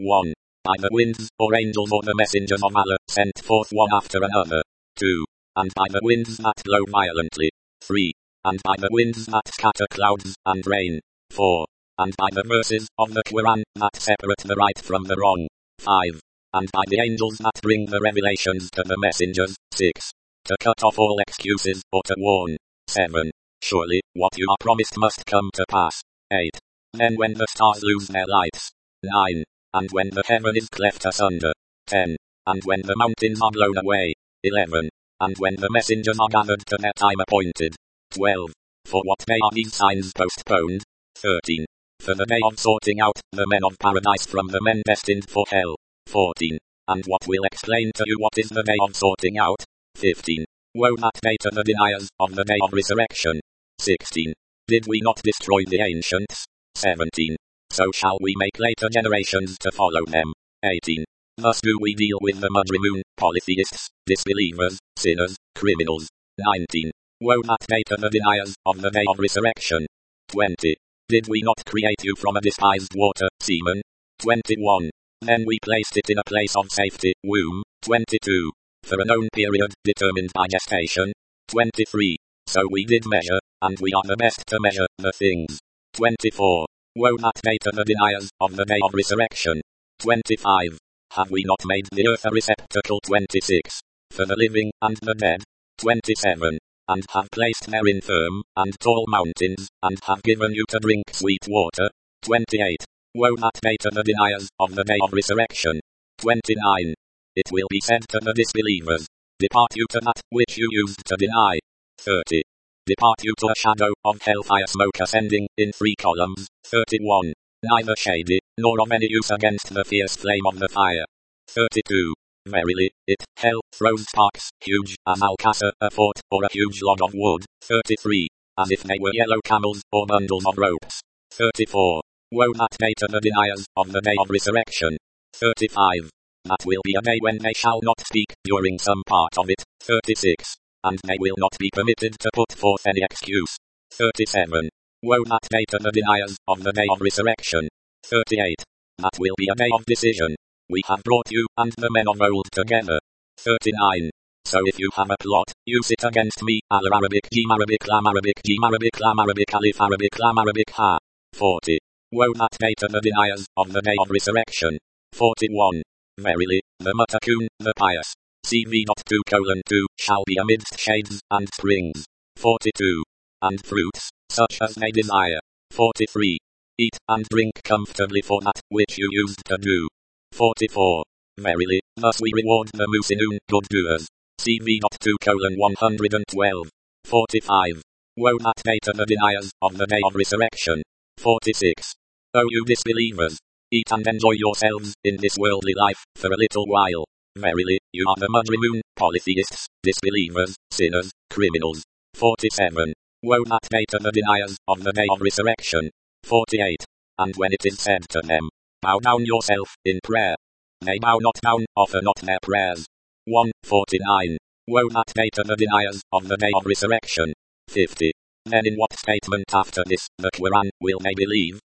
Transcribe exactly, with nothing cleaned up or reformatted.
one. By the winds, or angels, or the messengers of Allah, sent forth one after another. two. And by the winds that blow violently. three. And by the winds that scatter clouds and rain. four. And by the verses of the Quran that separate the right from the wrong. five. And by the angels that bring the revelations to the messengers. six. To cut off all excuses, or to warn. seven. Surely, what you are promised must come to pass. eight. Then when the stars lose their lights. nine. And when the heaven is cleft asunder. ten. And when the mountains are blown away. eleven. And when the messengers are gathered to their time appointed. twelve. For what day are these signs postponed? thirteen. For the day of sorting out the men of paradise from the men destined for hell. fourteen. And what will explain to you what is the day of sorting out? fifteen. Woe that day to the deniers of the day of resurrection. sixteen. Did we not destroy the ancients? seventeen. So shall we make later generations to follow them. eighteen. Thus do we deal with the mujrimun, polytheists, disbelievers, sinners, criminals. nineteen. Woe that day to the deniers of the day of resurrection. twenty. Did we not create you from a despised water, semen? twenty-one. Then we placed it in a place of safety, womb. twenty-two. For a known period, determined by gestation. twenty-three. So we did measure, and we are the best to measure, the things. twenty-four. Woe that day to the deniers of the day of resurrection. twenty-five. Have we not made the earth a receptacle? twenty-six. For the living, and the dead. twenty-seven. And have placed therein firm, and tall mountains, and have given you to drink sweet water. twenty-eight. Woe that day to the deniers of the day of resurrection. twenty-nine. It will be said to the disbelievers, depart you to that which you used to deny. thirty. Depart you to a shadow of hellfire smoke ascending in three columns. thirty-one. Neither shady, nor of any use against the fierce flame of the fire. thirty-two. Verily, it, hell, throws sparks, huge as Alcasar, a fort, or a huge log of wood. thirty-three. As if they were yellow camels, or bundles of ropes. thirty-four. Woe that day to the deniers of the day of resurrection. thirty-five. That will be a day when they shall not speak during some part of it. thirty-six. And they will not be permitted to put forth any excuse. thirty-seven. Woe that day to the deniers of the day of resurrection. thirty-eight. That will be a day of decision. We have brought you and the men of old together. thirty-nine. So if you have a plot, use it against me. Al Arabic, Jim Arabic, Lam Arabic, Jim Arabic, Lam Arabic, Alif Arabic, Lam Arabic, Ha. forty. Woe that day to the deniers of the day of resurrection. forty-one. Verily, the muttaqun, the pious. C V two colon two, shall be amidst shades and springs. forty-two. And fruits, such as they desire. forty-three. Eat and drink comfortably for that which you used to do. forty-four. Verily, thus we reward the musinun, good doers. C V two colon one hundred twelve. forty-five. Woe that day to the deniers of the day of resurrection. forty-six. O you disbelievers, eat and enjoy yourselves in this worldly life for a little while. Verily, you are the mujrimun, polytheists, disbelievers, sinners, criminals. forty-seven. Woe that day to the deniers of the day of resurrection. forty-eight. And when it is said to them, bow down yourself in prayer, they bow not down, offer not their prayers. one forty-nine. Woe that day to the deniers of the day of resurrection. fifty. Then in what statement after this, the Quran, will they believe?